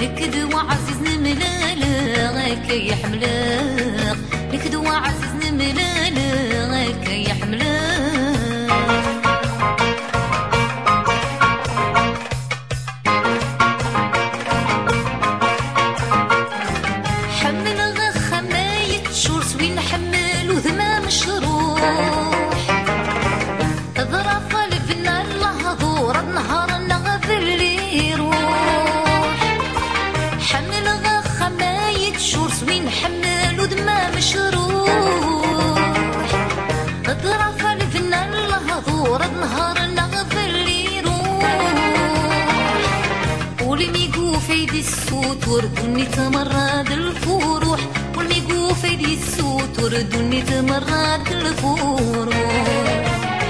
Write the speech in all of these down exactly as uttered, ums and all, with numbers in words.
نكد وعزيز نملالغ كي يحملغ نكد وعزيز نملالغ كي يحملغ حملغ خمايت شور سوين حمل وذما مشروح ظرف الفنا اللهضور النهار النغذر اللي يروح حملغ خمايت شور سوين حمل وذما مشروح ظرف الفنا اللهضور النهار النغذر اللي يروح والميقو في يدي السوت وردني تمرد الفروح والميقو في يدي السوت وردني تمرد الفروح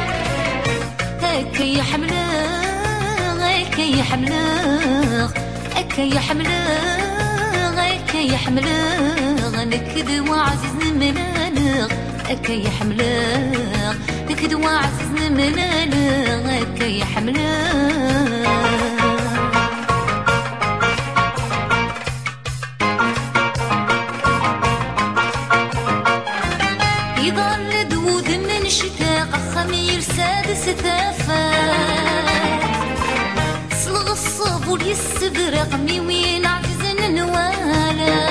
هكا يحملغ هكا يحملغ هكا يحملغ هكا يحملغ نكد وعزيز نملالغ هكا يحملغ نكد وعزيز نملالغ هكا يحملغ يضل دود من شتاق خمير سادس تافات صلغ الصب واليسبرق ميوين عزيز نوالا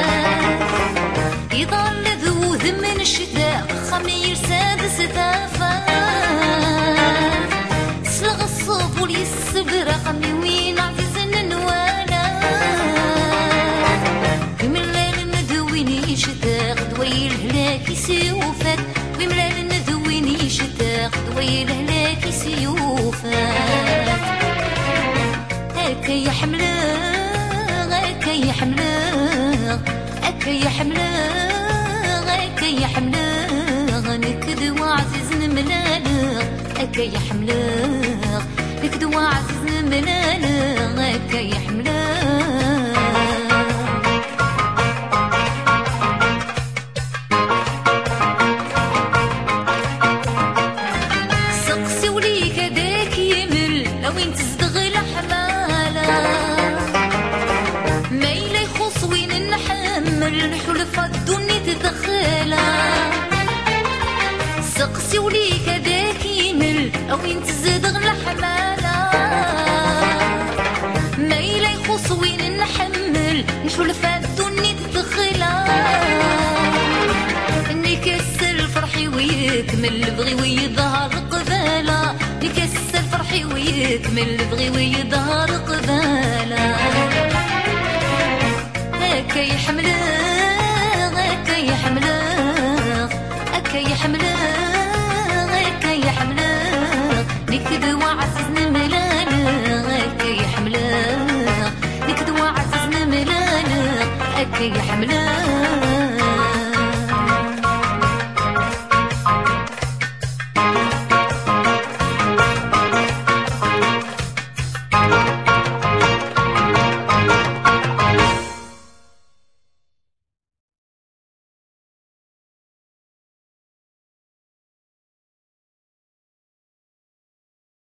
يضل دود من شتاق خمير سادس تافات صلغ الصب واليسبرق ميوين عزيز نوالا يملال ندويني شتاق دوي الهلاك سيوفات ويملال ندويني شتاق دوي الهلاك سيوفات هكا يحملغ هكا يحملغ هكا يحملغ هكا يحملغ نكد وعزيز نملالغ هكا يحملغ نكد وعزيز نملالغ هكا يحملغ وين تصدغ الحمالة ما إلا يخص وين نحمل الحلفة الدنيا تدخلها سقسي وليك هذاك يمل وين تصدغ الحمالة ما إلا يخص وين نحمل الحلفة الدنيا تدخلها نكسر فرحي ويكمل بغي ويظهر قبالة نكسر فرحي ويكمل بغي ويظهر قبالة هكا يحملغ هكا يحملغ هكا يحملغ هكا يحملغ نكد وعزيز نملالغ هكا يحملغ نكد وعزيز نملالغ هكا يحملغ